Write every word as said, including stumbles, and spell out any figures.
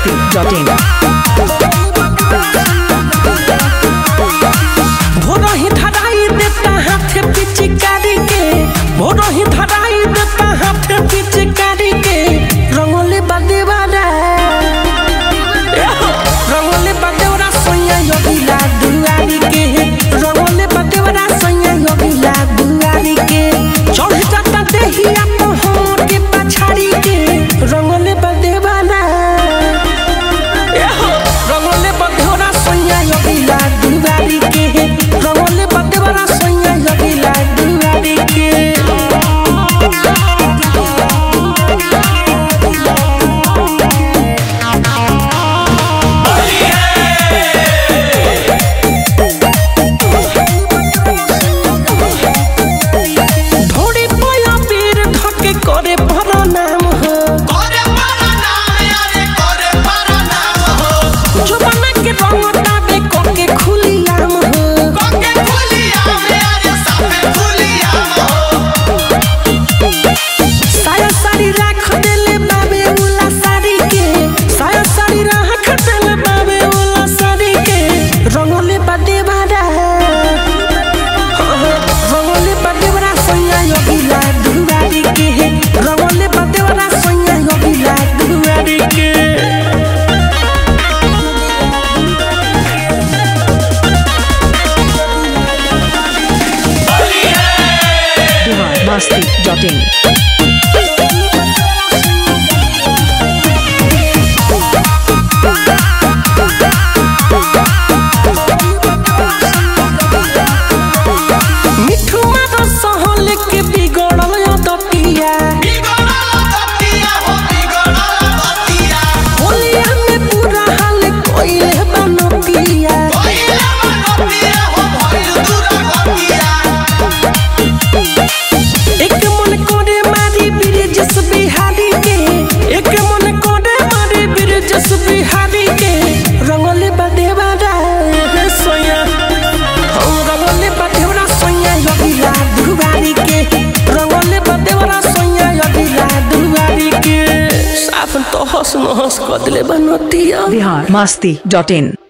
मस्ती dot इन। भोरो ही धराई देता हाथ पिचकारी के, भोरो ही धराई देता हाथ पिचकारी के, रंगोली बदेवारा रंगोली बदेवारा सोया योगिला दुआरी के, रंगोली बदेवारा सोया योगिला दुआरी के, चढ़ जाता देहिया तो हम के पछाड़ी के, रंगोली बदेवारा रंगोली बदेवारा सोया योगिला दुआरी के, रंगोली बदेवारा सोया योगिला दुआरी के। करे बड़ा नाम हो, करे बड़ा नाम यारे करे बड़ा नाम हो, जो बना के रंग ताबे कोके खुली आम हो, कोके खुली आम यारे साबे खुली आम हो। साया साड़ी राख देले बाबे उला साड़ी के, साया साड़ी राख देले बाबे उला साड़ी के, रंगोली बदेवारा रंगोली बदेवारा सोया योगिला दुआरी के, रंगोली बदेवारा सोया योगिला दुआरी के। Masti dot in. तो हंस हंस कदले बनतिया। बिहार मस्ती डॉट इन।